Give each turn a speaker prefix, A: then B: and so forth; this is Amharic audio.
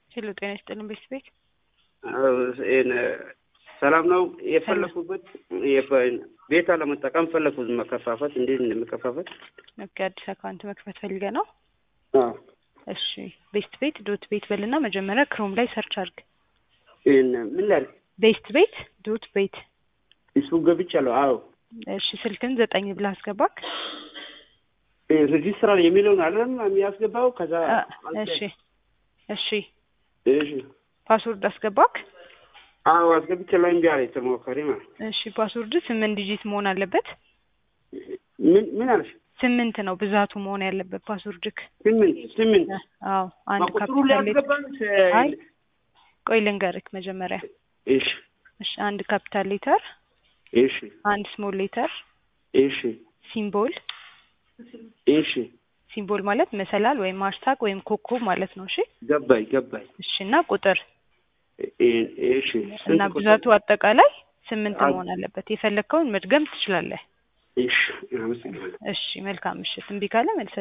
A: ሄሎ ጤና ይስጥልኝ ቤት
B: ሰላም ነው የፈለኩበት ቤት አለመጠቀም ፈለኩት መከፋፈት እንዴት እንደምከፋፈት
A: ኦኬ አዲስ አካውንት መክፈት ፈልገህ ነው እሺ ቤት በልና መጀመሪያ ክሮም ላይ ሰርች አድርግ
B: ምን ላይ
A: ቤት
B: እሱ ገብቻለሁ አዎ
A: እሺ ስልክን 9 ብለህ አስገባክ
B: ሬጂስተር የሚለውን አይደለም የሚያስገባው ከዛ
A: እሺ ፓስወርድ አስገባክ
B: አዎ አስገብቻለሁ እንዴ አለ ተሞከሪ ማለት
A: እሺ ፓስወርድ 8 ዲጂት መሆን አለበት
B: ምን አለሽ
A: 8 ነው ብዛቱ መሆን ያለበት ፓስወርድክ
B: 8
A: አዎ አንድ ካፒታል ሌተር አይ ቆይ ልንገርክ መጀመሪያ
B: እሺ
A: አንድ ካፒታል ሌተር
B: እሺ
A: አንድ ስሞል ሌተር
B: እሺ
A: ሲምቦል
B: እሺ
A: ሲምቦል ማለት መሰላል ወይም ሃሽታግ ወይም ኮከብ ማለት ነው እሺ
B: ገባይ
A: እሺ እና ቁጥር
B: እሺ
A: እና ብዛቱ አጠቃላይ 8 መሆን አለበት የፈለከውን መድገም ትችላለህ
B: እሺ
A: እሺ መልካም ምሽት እንቢ ካለ መልስ